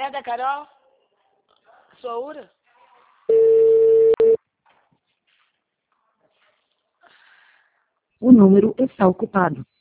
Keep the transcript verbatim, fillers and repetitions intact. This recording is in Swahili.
É da Carol? Sua Ura? O número está ocupado.